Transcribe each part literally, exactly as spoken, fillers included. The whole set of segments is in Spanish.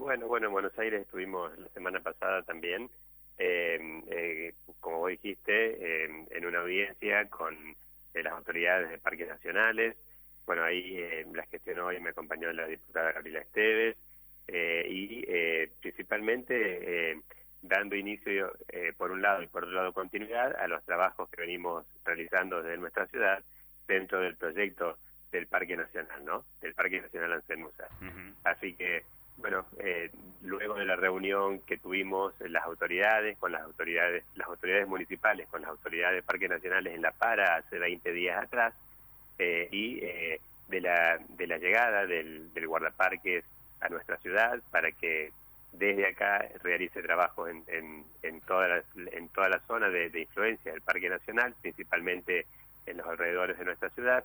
bueno, bueno, en Buenos Aires estuvimos la semana pasada también, eh, eh, como vos dijiste, eh, en una audiencia con eh, las autoridades de parques nacionales. Bueno, ahí eh, la gestionó y me acompañó la diputada Gabriela Esteves, eh, y eh, principalmente eh, dando inicio, eh, por un lado y por otro lado continuidad, a los trabajos que venimos realizando desde nuestra ciudad dentro del proyecto del Parque Nacional, ¿no? Del Parque Nacional Ancenusa. Uh-huh. Así que, bueno, eh, luego de la reunión que tuvimos las autoridades, con las autoridades, las autoridades municipales, con las autoridades de Parques Nacionales en La Para hace veinte días atrás, eh, y eh, de la de la llegada del, del guardaparques a nuestra ciudad para que desde acá realice trabajos en, en, en, toda, la, en toda la zona de, de influencia del Parque Nacional, principalmente en los alrededores de nuestra ciudad.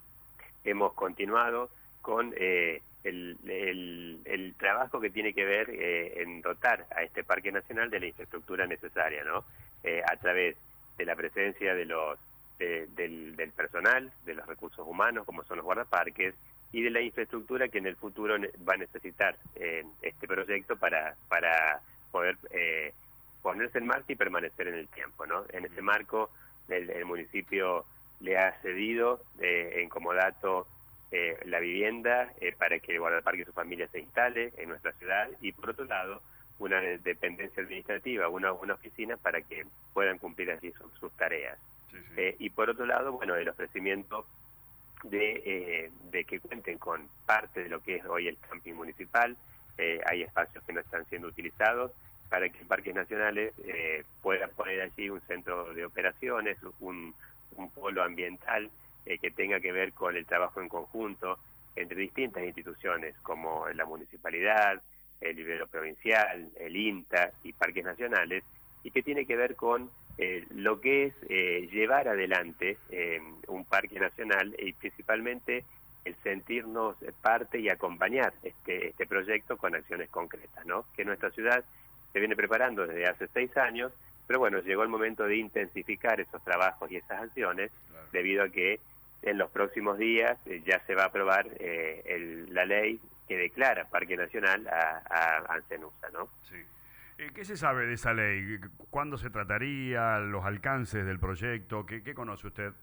Hemos continuado con eh, el, el, el trabajo que tiene que ver eh, en dotar a este Parque Nacional de la infraestructura necesaria, ¿no? Eh, a través de la presencia de los de, del, del personal, de los recursos humanos, como son los guardaparques, y de la infraestructura que en el futuro va a necesitar eh, este proyecto para, para poder eh, ponerse en marcha y permanecer en el tiempo, ¿no? En ese marco, el, el municipio le ha cedido eh, en comodato eh, la vivienda eh, para que el guardaparque y su familia se instale en nuestra ciudad, y por otro lado una dependencia administrativa, una, una oficina para que puedan cumplir así sus, sus tareas. Sí, sí. Eh, y por otro lado, bueno, el ofrecimiento de, eh, de que cuenten con parte de lo que es hoy el camping municipal. Eh, hay espacios que no están siendo utilizados para que Parques Nacionales eh, pueda poner allí un centro de operaciones, un un polo ambiental eh, que tenga que ver con el trabajo en conjunto entre distintas instituciones como la municipalidad, el nivel provincial, el INTA y Parques Nacionales, y que tiene que ver con eh, lo que es eh, llevar adelante eh, un parque nacional, y principalmente el sentirnos parte y acompañar este, este proyecto con acciones concretas, ¿no? Que nuestra ciudad se viene preparando desde hace seis años, pero bueno, llegó el momento de intensificar esos trabajos y esas acciones, claro, debido a que en los próximos días eh, ya se va a aprobar eh, el, la ley que declara Parque Nacional a, a Ancenusa, ¿no? Sí. Eh, ¿Qué se sabe de esa ley? ¿Cuándo se trataría? ¿Los alcances del proyecto? ¿Qué, qué conoce usted?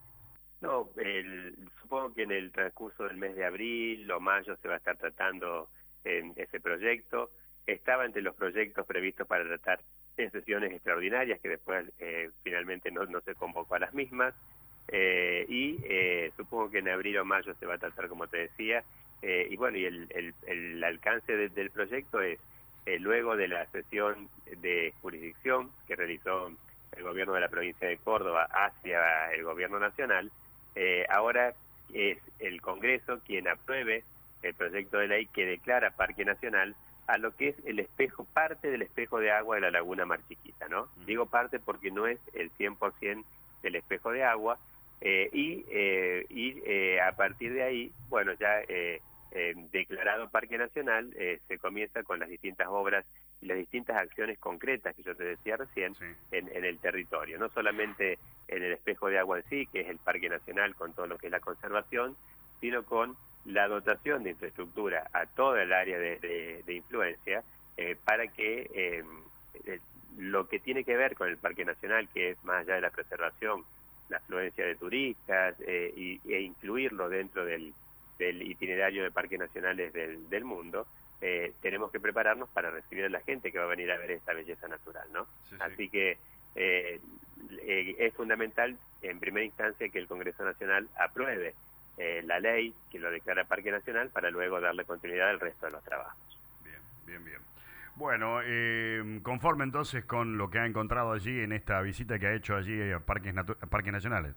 No, el, supongo que en el transcurso del mes de abril o mayo se va a estar tratando en ese proyecto. Estaba entre los proyectos previstos para tratar en sesiones extraordinarias, que después eh, finalmente no, no se convocó a las mismas, eh, y eh, supongo que en abril o mayo se va a tratar, como te decía, eh, y bueno, y el, el, el alcance de, del proyecto es, eh, luego de la sesión de jurisdicción que realizó el gobierno de la provincia de Córdoba hacia el gobierno nacional, eh, ahora es el Congreso quien apruebe el proyecto de ley que declara Parque Nacional a lo que es el espejo, parte del espejo de agua de la Laguna Mar Chiquita, ¿no? Mm. Digo parte porque no es el cien por ciento del espejo de agua, eh, y, eh, y eh, a partir de ahí, bueno, ya eh, eh, declarado Parque Nacional, eh, se comienza con las distintas obras y las distintas acciones concretas que yo te decía recién, sí, en, en el territorio, no solamente en el espejo de agua en sí, que es el Parque Nacional con todo lo que es la conservación, sino con la dotación de infraestructura a toda el área de, de, de influencia, eh, para que eh, eh, lo que tiene que ver con el Parque Nacional, que es más allá de la preservación, la afluencia de turistas, eh, y, e incluirlo dentro del, del itinerario de parques nacionales del, del mundo, eh, tenemos que prepararnos para recibir a la gente que va a venir a ver esta belleza natural, ¿no? Sí, sí. Así que eh, eh, es fundamental, en primera instancia, que el Congreso Nacional apruebe Eh, la ley que lo declara Parque Nacional para luego darle continuidad al resto de los trabajos. Bien, bien, bien. Bueno, eh, conforme entonces con lo que ha encontrado allí en esta visita que ha hecho allí a Parques, Natu- a Parques Nacionales.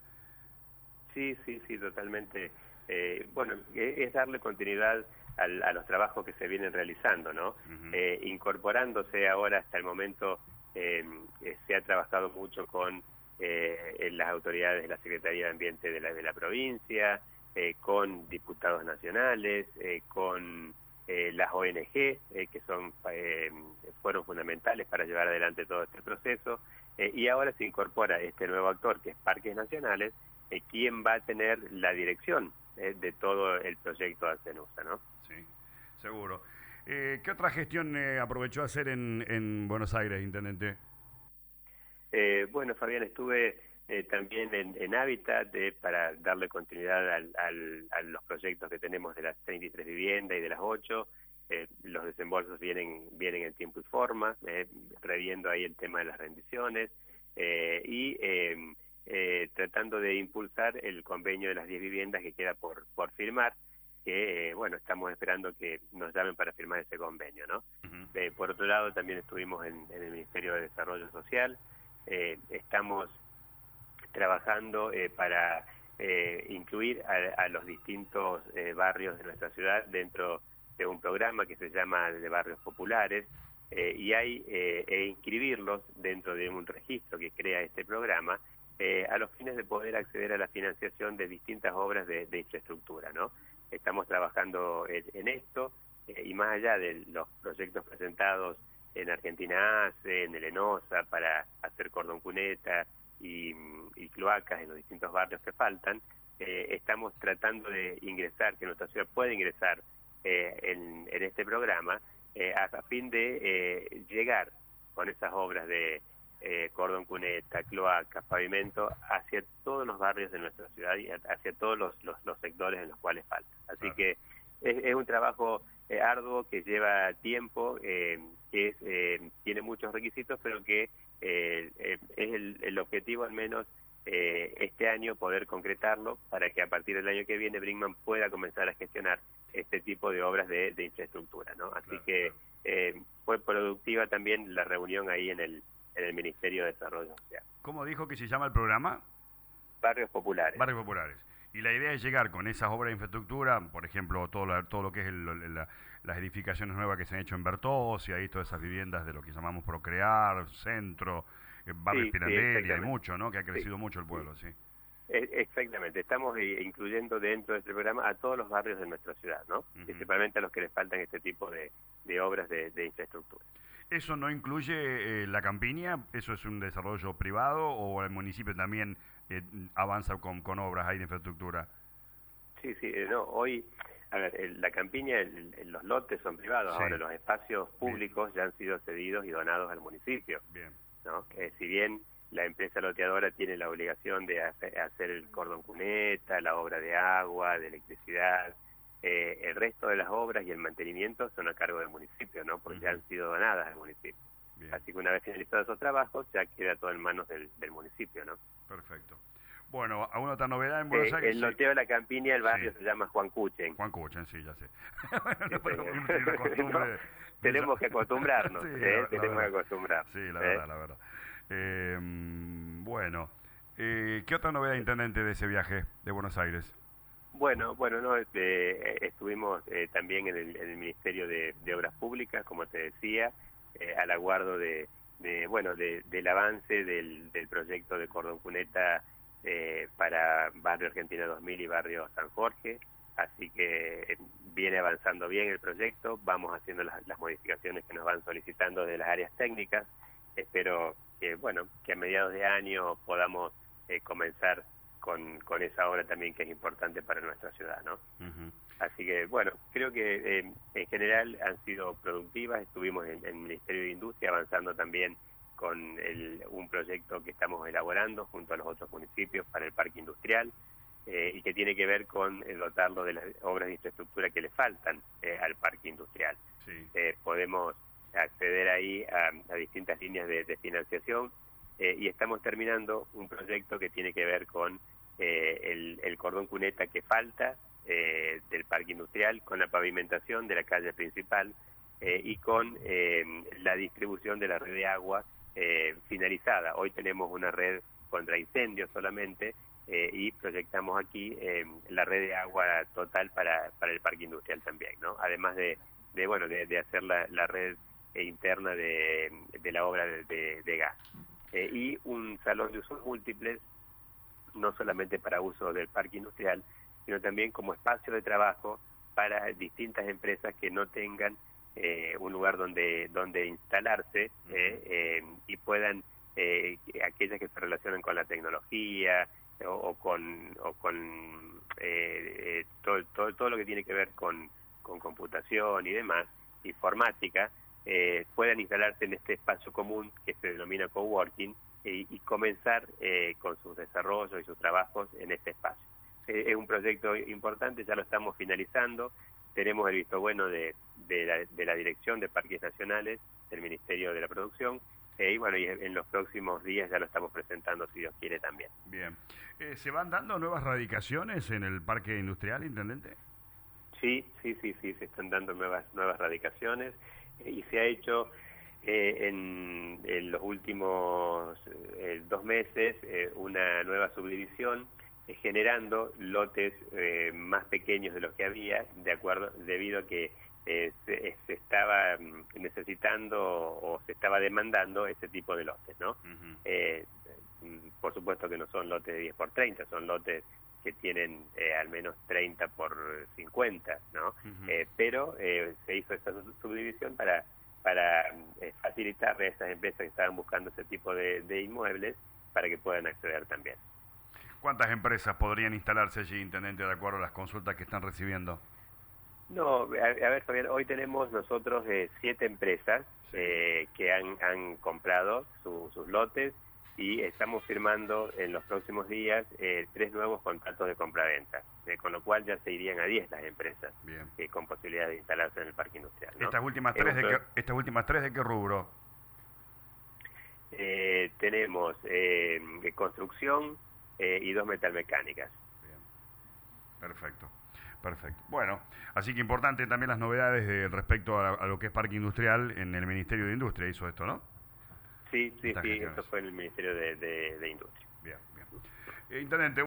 Sí, sí, sí, totalmente. Eh, bueno, es darle continuidad al, a los trabajos que se vienen realizando, ¿no? Uh-huh. eh, incorporándose ahora hasta el momento, eh, se ha trabajado mucho con eh, las autoridades de la Secretaría de Ambiente de la, de la provincia, Eh, con diputados nacionales, eh, con eh, las O N G, eh, que son eh, fueron fundamentales para llevar adelante todo este proceso, eh, y ahora se incorpora este nuevo actor, que es Parques Nacionales, eh, quien va a tener la dirección eh, de todo el proyecto Ancenusa, ¿no? Sí, seguro. Eh, ¿Qué otra gestión eh, aprovechó a hacer en, en Buenos Aires, Intendente? Eh, bueno, Fabián, estuve eh, también en, en Hábitat eh, para darle continuidad al, al, a los proyectos que tenemos de las treinta y tres viviendas y de las ocho. Eh, los desembolsos vienen, vienen en tiempo y forma, eh, reviendo ahí el tema de las rendiciones eh, y eh, eh, tratando de impulsar el convenio de las diez viviendas que queda por, por firmar, que eh, bueno, estamos esperando que nos llamen para firmar ese convenio, ¿no? Uh-huh. Eh, por otro lado, también estuvimos en, en el Ministerio de Desarrollo Social. Eh, estamos trabajando eh, para eh, incluir a, a los distintos eh, barrios de nuestra ciudad dentro de un programa que se llama de Barrios Populares eh, y hay eh, e inscribirlos dentro de un registro que crea este programa eh, a los fines de poder acceder a la financiación de distintas obras de, de infraestructura, ¿no? Estamos trabajando en, en esto eh, y más allá de los proyectos presentados en Argentina ACE, en el ENOSA, para hacer cordón cuneta y, y cloacas en los distintos barrios que faltan, eh, estamos tratando de ingresar, que nuestra ciudad pueda ingresar eh, en, en este programa, eh, a, a fin de eh, llegar con esas obras de eh, cordón cuneta, cloacas, pavimento, hacia todos los barrios de nuestra ciudad y hacia todos los, los, los sectores en los cuales faltan. Así claro. que es, es un trabajo eh, arduo que lleva tiempo, eh, que es, eh, tiene muchos requisitos, pero que eh, eh, es el, el objetivo al menos eh, este año poder concretarlo para que a partir del año que viene Brinkmann pueda comenzar a gestionar este tipo de obras de, de infraestructura, ¿no? Así claro, que claro. Eh, fue productiva también la reunión ahí en el, en el Ministerio de Desarrollo Social. ¿Cómo dijo que se llama el programa? Barrios Populares. Barrios Populares. Y la idea es llegar con esas obras de infraestructura, por ejemplo, todo, la, todo lo que es el, la, las edificaciones nuevas que se han hecho en Bertós, y ahí todas esas viviendas de lo que llamamos Procrear, Centro, eh, Barrio sí, Pirandelli, sí, hay mucho, ¿no? Que ha crecido sí. mucho el pueblo, sí. Exactamente, estamos incluyendo dentro de este programa a todos los barrios de nuestra ciudad, ¿no? Uh-huh. Principalmente a los que les faltan este tipo de, de obras de, de infraestructura. ¿Eso no incluye eh, la campiña? ¿Eso es un desarrollo privado o el municipio también eh, avanza con, con obras ahí de infraestructura? Sí, sí, no, hoy, a ver, el, la campiña, el, el, los lotes son privados, sí. Ahora los espacios públicos bien. ya han sido cedidos y donados al municipio. Bien. ¿No? Que si bien la empresa loteadora tiene la obligación de hacer, hacer el cordón cuneta, la obra de agua, de electricidad, eh, el resto de las obras y el mantenimiento son a cargo del municipio, ¿no? Porque uh-huh. ya han sido donadas al municipio. Bien. Así que una vez finalizados esos trabajos, ya queda todo en manos del, del municipio, ¿no? Perfecto. Bueno, ¿alguna otra novedad en Buenos eh, Aires? El loteo de la campiña, el barrio sí. se llama Juan Cuchen. Juan Cuchen, sí, ya sé. no, tenemos que acostumbrarnos, sí, ¿eh? la, tenemos la que acostumbrar. Sí, la ¿eh? verdad, la verdad. Eh, bueno, eh, ¿qué otra novedad, Intendente, de ese viaje de Buenos Aires? Bueno, bueno, no, este, estuvimos eh, también en el, en el Ministerio de, de Obras Públicas, como te decía, eh, al aguardo de, de bueno, de, del avance del, del proyecto de cordón cuneta eh, para Barrio Argentina dos mil y Barrio San Jorge, así que eh, viene avanzando bien el proyecto, vamos haciendo las, las modificaciones que nos van solicitando de las áreas técnicas. Espero que, bueno, que a mediados de año podamos eh, comenzar con, con esa obra también que es importante para nuestra ciudad, ¿no? Uh-huh. Así que, bueno, creo que eh, en general han sido productivas. Estuvimos en, en el Ministerio de Industria avanzando también con el, un proyecto que estamos elaborando junto a los otros municipios para el parque industrial eh, y que tiene que ver con eh, dotarlo de las obras de infraestructura que le faltan eh, al parque industrial. Sí. Eh, podemos acceder ahí a, a distintas líneas de, de financiación eh, y estamos terminando un proyecto que tiene que ver con eh, el, el cordón cuneta que falta eh, del parque industrial, con la pavimentación de la calle principal eh, y con eh, la distribución de la red de agua eh, finalizada. Hoy tenemos una red contra incendios solamente eh, y proyectamos aquí eh, la red de agua total para, para el parque industrial también, ¿no? Además de, de bueno de, de hacer la, la red interna de, de la obra de, de, de gas. Eh, y un salón de usos múltiples, no solamente para uso del parque industrial, sino también como espacio de trabajo para distintas empresas que no tengan eh, un lugar donde, donde instalarse eh, eh, y puedan, eh, aquellas que se relacionan con la tecnología o, o con, o con eh, eh, todo, todo, todo lo que tiene que ver con, con computación y demás, informática, eh, puedan instalarse en este espacio común que se denomina coworking y, y comenzar eh, con sus desarrollos y sus trabajos en este espacio. Eh, es un proyecto importante, ya lo estamos finalizando, tenemos el visto bueno de, de, la, de la Dirección de Parques Nacionales, del Ministerio de la Producción, eh, y bueno, y en los próximos días ya lo estamos presentando, si Dios quiere, también. Bien. Eh, ¿Se van dando nuevas radicaciones en el parque industrial, intendente? Sí, sí, sí, sí, se están dando nuevas, nuevas radicaciones, eh, y se ha hecho eh, en, en los últimos eh, dos meses eh, una nueva subdivisión, eh, generando lotes eh, más pequeños de los que había, de acuerdo, debido a que eh, se, se estaba necesitando o se estaba demandando ese tipo de lotes, ¿no? Uh-huh. eh, por supuesto que no son lotes de diez por treinta, son lotes que tienen eh, al menos treinta por cincuenta, ¿no? Uh-huh. eh, pero eh, se hizo esta subdivisión para para eh, facilitarle a esas empresas que estaban buscando ese tipo de, de inmuebles para que puedan acceder también. ¿Cuántas empresas podrían instalarse allí, intendente, de acuerdo a las consultas que están recibiendo? No, a, a ver, Fabián, hoy tenemos nosotros eh, siete empresas sí. eh, que han, han comprado su, sus lotes y estamos firmando en los próximos días eh, tres nuevos contratos de compraventa, eh, con lo cual ya se irían a diez las empresas eh, con posibilidad de instalarse en el parque industrial, ¿no? ¿Estas últimas tres, eh, de, qué, ¿Estas últimas tres de qué rubro? Eh, tenemos eh, de construcción eh, y dos metalmecánicas. Bien, perfecto. Perfecto. Bueno, así que importante también las novedades de, respecto a, a lo que es parque industrial en el Ministerio de Industria, hizo esto, ¿no? Sí, sí, Estas sí, gestiones. Esto fue en el Ministerio de, de, de Industria. Bien, bien. Eh, intendente.